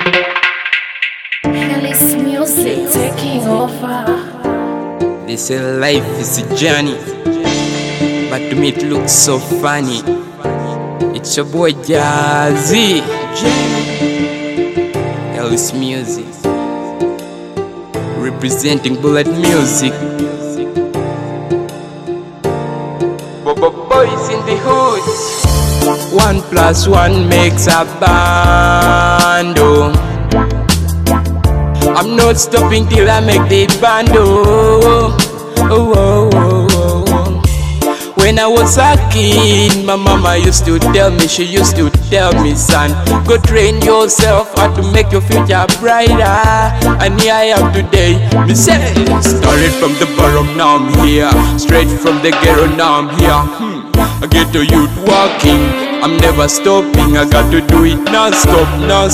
Hellis music taking over. They say life is a journey, but to me it looks so funny. It's your boy Jazzy, Hellis music, representing Bullet music. Boys in the hood. 1 + 1 makes a band. I'm not stopping till I make the band. When I was a kid, my mama used to tell me, son, go train yourself how to make your future brighter. And here I am today, me say, started from the bottom, now I'm here. Straight from the ghetto, now I'm here. I get to youth walking, I'm never stopping. I got to do it non-stop.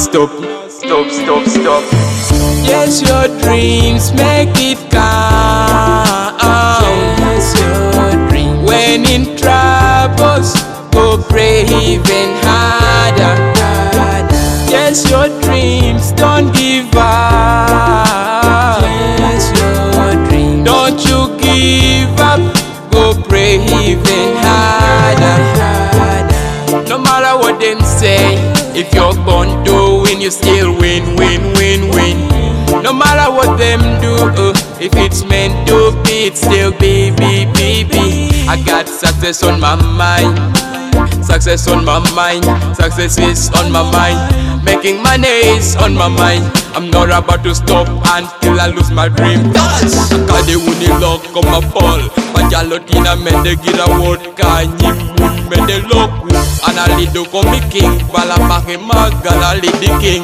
Stop. Yes, your dreams make it count. Yes, your dreams. When in troubles, go pray even harder. Yes, your dreams, don't give up. Yes, your dreams, don't you give up. Go pray even harder. No matter what them say, if you're born to win, you still win. No matter what them do, if it's meant to be, it's still be. I got success on my mind. Success is on my mind. Making money is on my mind. I'm not about to stop until I lose my dream. Akade uni lock on my ball. Pajalotina mende gira vodka. Nyimun mende loku. Analido komi king. Balamahe magala lidi king.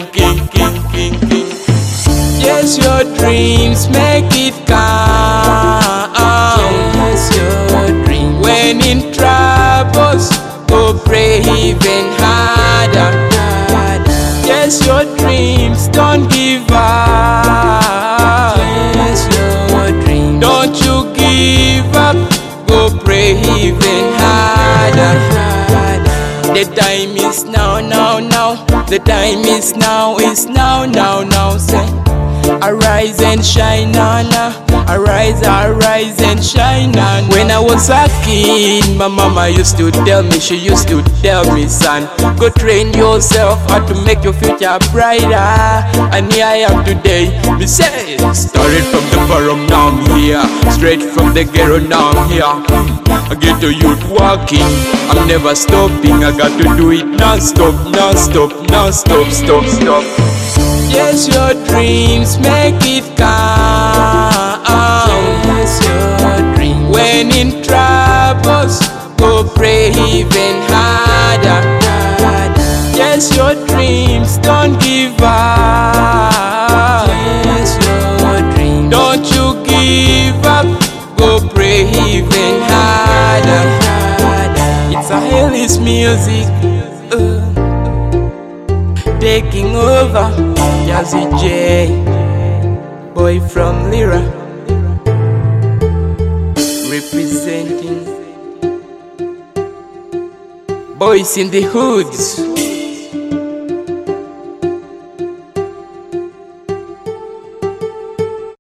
Yes, your dreams make it count. Yes, your dreams. When in troubles, go pray even harder. Yes, your dreams, don't give up. Yes, your dreams, don't you give up. Go pray even harder. The time is now. The time is now. Say, arise and shine on. Arise and shine on. When I was a kid, my mama used to tell me, son, go train yourself how to make your future brighter. And here I am today, me say, started from the bottom, now I'm here. Straight from the ghetto, now I'm here. I get to youth walking, I'm never stopping. I got to do it non-stop. Yes, your dreams make it count. Yes, your dreams. When in troubles, go pray even harder. Yes, your dreams, don't give up. Yes, your dreams, don't you give up. Go pray even harder. It's a Hellis music. Taking over, Jazzy J, boy from Lira, representing boys in the hoods.